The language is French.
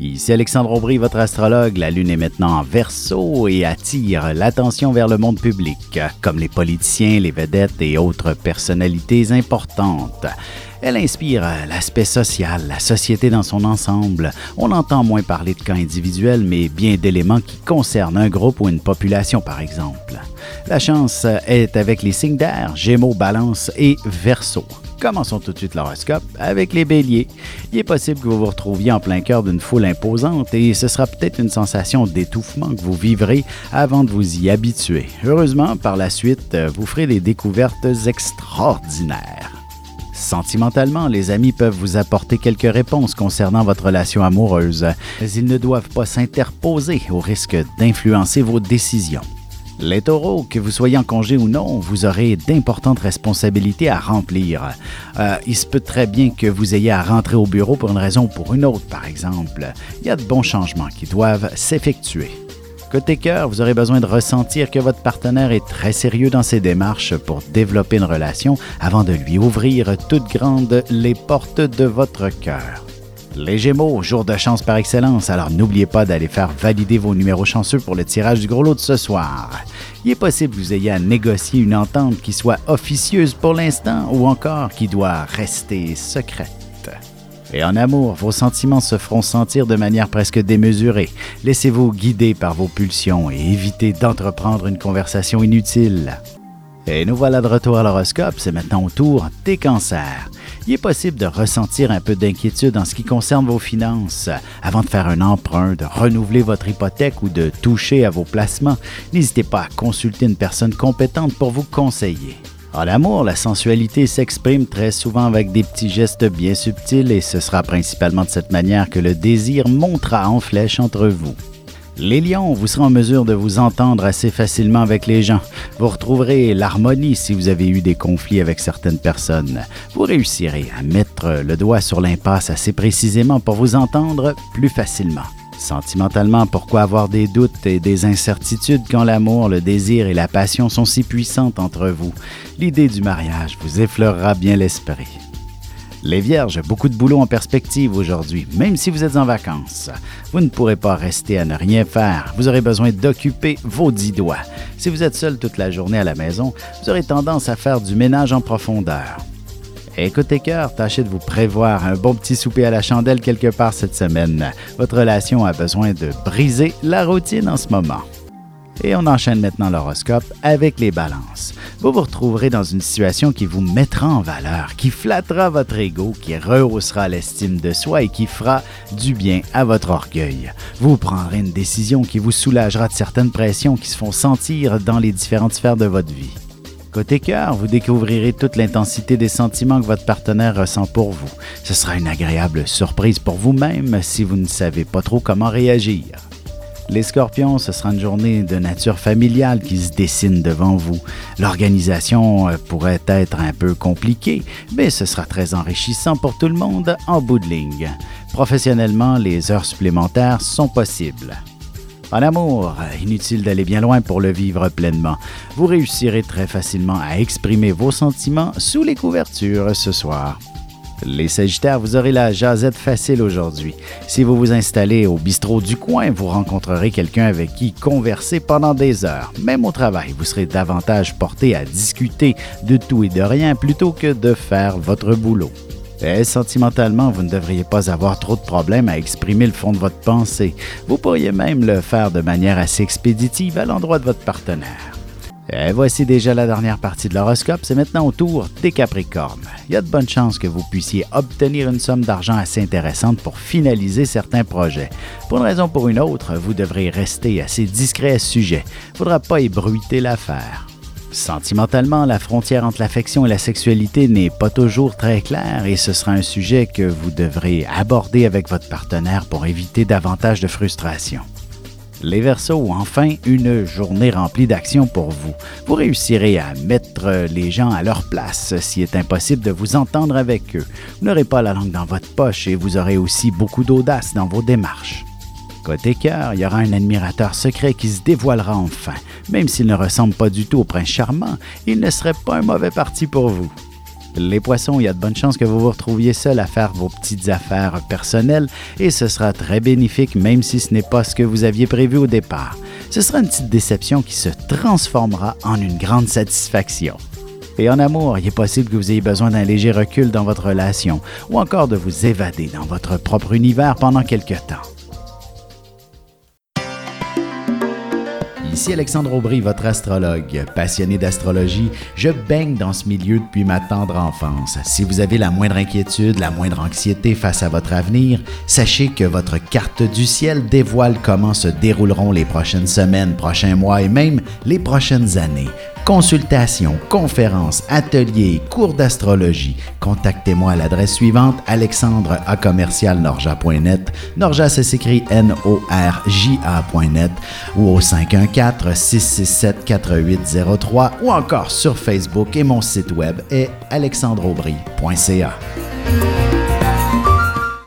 Ici Alexandre Aubry, votre astrologue. La Lune est maintenant en Verseau et attire l'attention vers le monde public, comme les politiciens, les vedettes et autres personnalités importantes. Elle inspire l'aspect social, la société dans son ensemble. On entend moins parler de cas individuels, mais bien d'éléments qui concernent un groupe ou une population, par exemple. La chance est avec les signes d'air, Gémeaux, Balance et Verseau. Commençons tout de suite l'horoscope avec les béliers. Il est possible que vous vous retrouviez en plein cœur d'une foule imposante et ce sera peut-être une sensation d'étouffement que vous vivrez avant de vous y habituer. Heureusement, par la suite, vous ferez des découvertes extraordinaires. Sentimentalement, les amis peuvent vous apporter quelques réponses concernant votre relation amoureuse, mais ils ne doivent pas s'interposer au risque d'influencer vos décisions. Les taureaux, que vous soyez en congé ou non, vous aurez d'importantes responsabilités à remplir. Il se peut très bien que vous ayez à rentrer au bureau pour une raison ou pour une autre, par exemple. Il y a de bons changements qui doivent s'effectuer. Côté cœur, vous aurez besoin de ressentir que votre partenaire est très sérieux dans ses démarches pour développer une relation avant de lui ouvrir toutes grandes les portes de votre cœur. Les Gémeaux, jour de chance par excellence, alors n'oubliez pas d'aller faire valider vos numéros chanceux pour le tirage du gros lot de ce soir. Il est possible que vous ayez à négocier une entente qui soit officieuse pour l'instant ou encore qui doit rester secrète. Et en amour, vos sentiments se feront sentir de manière presque démesurée. Laissez-vous guider par vos pulsions et évitez d'entreprendre une conversation inutile. Et nous voilà de retour à l'horoscope, c'est maintenant au tour des cancers. Il est possible de ressentir un peu d'inquiétude en ce qui concerne vos finances. Avant de faire un emprunt, de renouveler votre hypothèque ou de toucher à vos placements, n'hésitez pas à consulter une personne compétente pour vous conseiller. En amour, la sensualité s'exprime très souvent avec des petits gestes bien subtils et ce sera principalement de cette manière que le désir montera en flèche entre vous. Les lions, vous serez en mesure de vous entendre assez facilement avec les gens. Vous retrouverez l'harmonie si vous avez eu des conflits avec certaines personnes. Vous réussirez à mettre le doigt sur l'impasse assez précisément pour vous entendre plus facilement. Sentimentalement, pourquoi avoir des doutes et des incertitudes quand l'amour, le désir et la passion sont si puissantes entre vous? L'idée du mariage vous effleurera bien l'esprit. Les Vierges, beaucoup de boulot en perspective aujourd'hui, même si vous êtes en vacances. Vous ne pourrez pas rester à ne rien faire. Vous aurez besoin d'occuper vos 10 doigts. Si vous êtes seul toute la journée à la maison, vous aurez tendance à faire du ménage en profondeur. Et côté cœur, tâchez de vous prévoir un bon petit souper à la chandelle quelque part cette semaine. Votre relation a besoin de briser la routine en ce moment. Et on enchaîne maintenant l'horoscope avec les balances. Vous vous retrouverez dans une situation qui vous mettra en valeur, qui flattera votre ego, qui rehaussera l'estime de soi et qui fera du bien à votre orgueil. Vous prendrez une décision qui vous soulagera de certaines pressions qui se font sentir dans les différentes sphères de votre vie. Côté cœur, vous découvrirez toute l'intensité des sentiments que votre partenaire ressent pour vous. Ce sera une agréable surprise pour vous-même si vous ne savez pas trop comment réagir. Les Scorpions, ce sera une journée de nature familiale qui se dessine devant vous. L'organisation pourrait être un peu compliquée, mais ce sera très enrichissant pour tout le monde en bout de ligne. Professionnellement, les heures supplémentaires sont possibles. En amour, inutile d'aller bien loin pour le vivre pleinement. Vous réussirez très facilement à exprimer vos sentiments sous les couvertures ce soir. Les Sagittaires, vous aurez la jasette facile aujourd'hui. Si vous vous installez au bistrot du coin, vous rencontrerez quelqu'un avec qui converser pendant des heures. Même au travail, vous serez davantage porté à discuter de tout et de rien plutôt que de faire votre boulot. Et sentimentalement, vous ne devriez pas avoir trop de problèmes à exprimer le fond de votre pensée. Vous pourriez même le faire de manière assez expéditive à l'endroit de votre partenaire. Et voici déjà la dernière partie de l'horoscope, c'est maintenant au tour des Capricornes. Il y a de bonnes chances que vous puissiez obtenir une somme d'argent assez intéressante pour finaliser certains projets. Pour une raison ou pour une autre, vous devrez rester assez discret à ce sujet. Il ne faudra pas ébruiter l'affaire. Sentimentalement, la frontière entre l'affection et la sexualité n'est pas toujours très claire et ce sera un sujet que vous devrez aborder avec votre partenaire pour éviter davantage de frustration. Les Verseaux, enfin, une journée remplie d'actions pour vous. Vous réussirez à mettre les gens à leur place s'il est impossible de vous entendre avec eux. Vous n'aurez pas la langue dans votre poche et vous aurez aussi beaucoup d'audace dans vos démarches. Côté cœur, il y aura un admirateur secret qui se dévoilera enfin. Même s'il ne ressemble pas du tout au prince charmant, il ne serait pas un mauvais parti pour vous. Les poissons, il y a de bonnes chances que vous vous retrouviez seul à faire vos petites affaires personnelles et ce sera très bénéfique même si ce n'est pas ce que vous aviez prévu au départ. Ce sera une petite déception qui se transformera en une grande satisfaction. Et en amour, il est possible que vous ayez besoin d'un léger recul dans votre relation ou encore de vous évader dans votre propre univers pendant quelque temps. Ici Alexandre Aubry, votre astrologue. Passionné d'astrologie, je baigne dans ce milieu depuis ma tendre enfance. Si vous avez la moindre inquiétude, la moindre anxiété face à votre avenir, sachez que votre carte du ciel dévoile comment se dérouleront les prochaines semaines, prochains mois et même les prochaines années. Consultations, conférences, ateliers, cours d'astrologie. Contactez-moi à l'adresse suivante alexandre@norja.net. Norja, ça s'écrit Norja.net ou au 514-667-4803 ou encore sur Facebook et mon site web est alexandreaubry.ca.